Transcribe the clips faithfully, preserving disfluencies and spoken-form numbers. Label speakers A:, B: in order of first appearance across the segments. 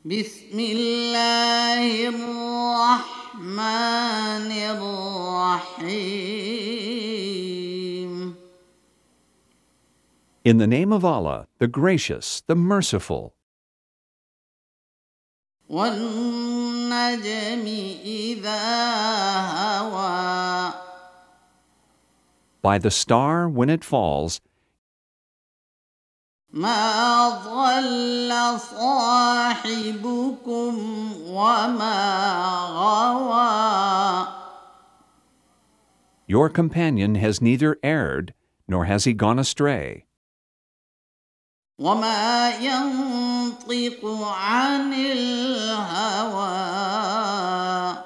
A: بسم الله الرحمن الرحيم.
B: In the name of Allah, the Gracious, the Merciful.
A: والنجم إذا هوى.
B: By the star when it falls,
A: ما ضل صاحبكم وما غوى.
B: your companion has neither erred nor has he gone astray.
A: وما ينطق عن الهوى.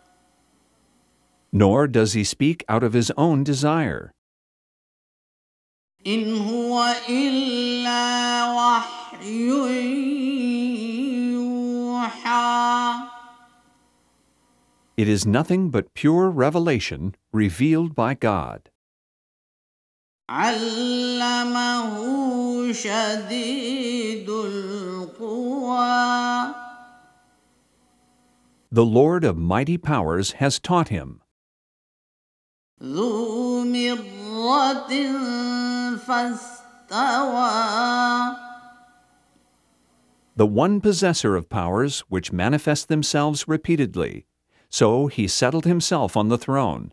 B: Nor does he speak out of his own desire.
A: إن هو إلا وحي يوحى.
B: It is nothing but pure revelation revealed by God.
A: علمه شديد القوى.
B: The Lord of mighty powers has taught him.
A: ذو مرة فاستوى.
B: The one possessor of powers which manifest themselves repeatedly. So he settled himself on the throne.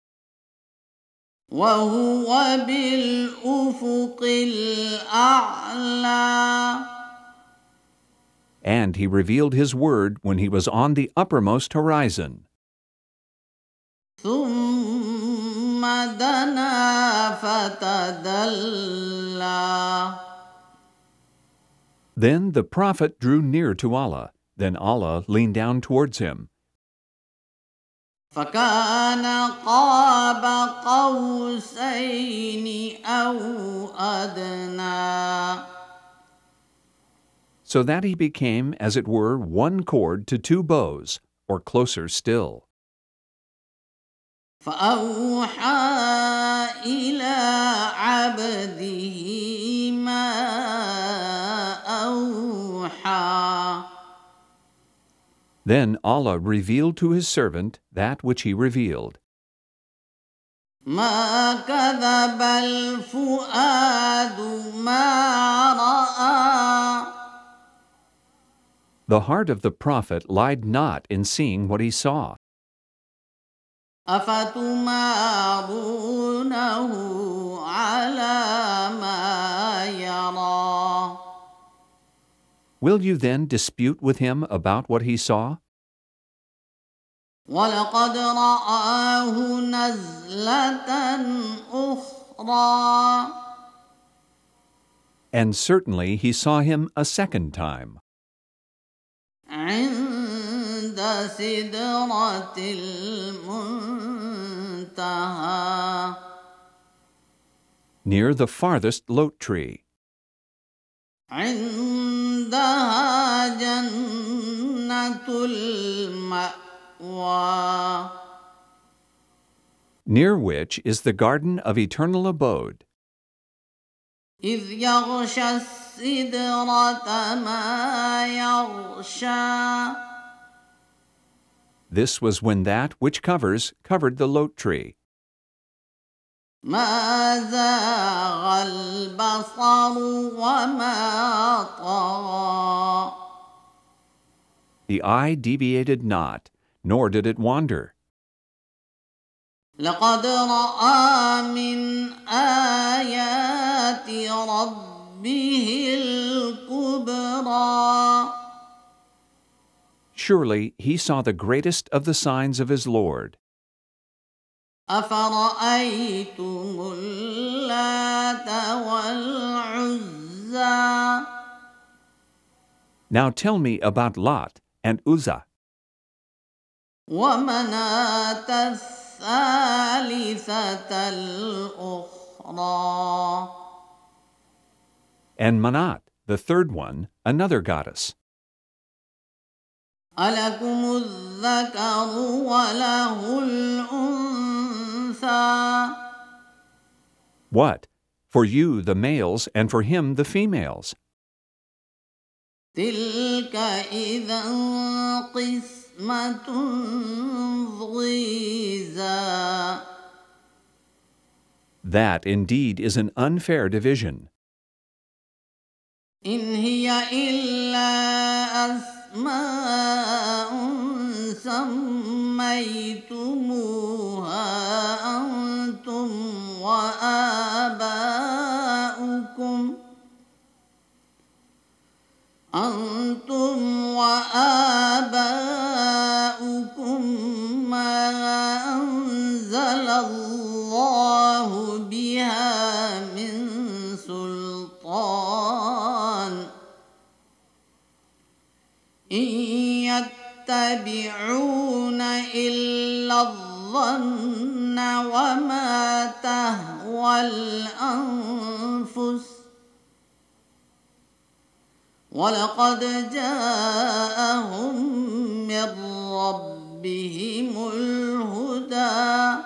A: وهو بالأفق الأعلى.
B: And he revealed his word when he was on the uppermost horizon.
A: ثم دنا فتدلى.
B: Then the prophet drew near to Allah. Then Allah leaned down towards him.
A: فكان قاب قوسين أو أدنى.
B: So that he became, as it were, one cord to two bows, or closer still.
A: فأوحى إلى عبده ما أوحى.
B: Then Allah revealed to his servant that which he revealed.
A: ما كذب الفؤاد ما رأى.
B: The heart of the prophet lied not in seeing what he saw.
A: أفتمارونه على ما يرى.
B: Will you then dispute with him about what he saw?
A: ولقد رآه نزلة أخرى.
B: And certainly he saw him a second time.
A: عند سدرة المنتهى.
B: Near the farthest lote tree.
A: عندها جنة المأوى.
B: Near which is the garden of eternal abode.
A: إذ يغشى السدرة ما يغشى.
B: This was when that which covers covered the lote tree.
A: ما زاغ البصر وما طغى.
B: The eye deviated not, nor did it wander.
A: لقد رأى من آيات ربه الكبرى.
B: Surely he saw the greatest of the signs of his Lord.
A: أفرأيتم اللات والعزى.
B: Now tell me about Lot and Uzzah,
A: ومناة الثالثة الأخرى.
B: and Manat, the third one, another goddess.
A: ألكم الذكر وله الأنثى.
B: What? For you the males and for him the females.
A: تلك إذا قسمة ضيزى.
B: That indeed is an unfair division.
A: إن هي إلا أسماء سميتموها أنتم وآباؤكم أنتم وآباؤكم ما أنزل الله بها من سلطان إن يتبعون إلا الظن وما تهوى الأنفس ولقد جاءهم من ربهم الهدى.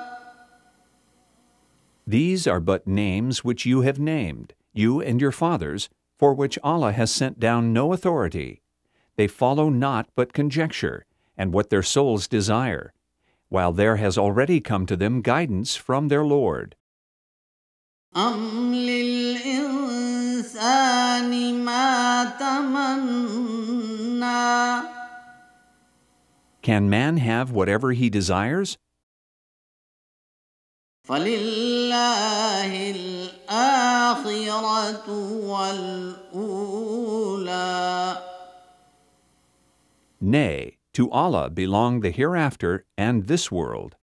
B: These are but names which you have named, you and your fathers, for which Allah has sent down no authority. They follow not but conjecture, and what their souls desire, while there has already come to them guidance from their Lord.
A: أم للإنسان ما تمنى.
B: Can man have whatever he desires?
A: فلله الآخرة والأولى.
B: Nay, to Allah belong the hereafter and this world.